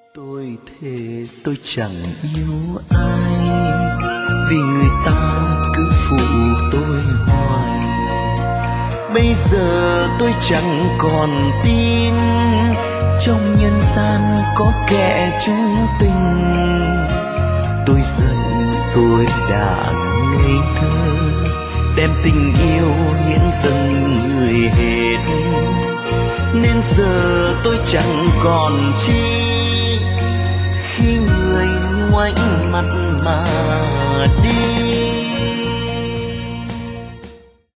Tôi thề tôi chẳng yêu ai, vì người ta cứ phụ tôi hoài. Bây giờ tôi chẳng còn tin trong nhân gian có kẻ chung tình. Tôi giận tôi đã ngây thơ, đem tình yêu hiến dâng người hết. Nên giờ tôi chẳng còn chi khi người ngoảnh mặt mà đi.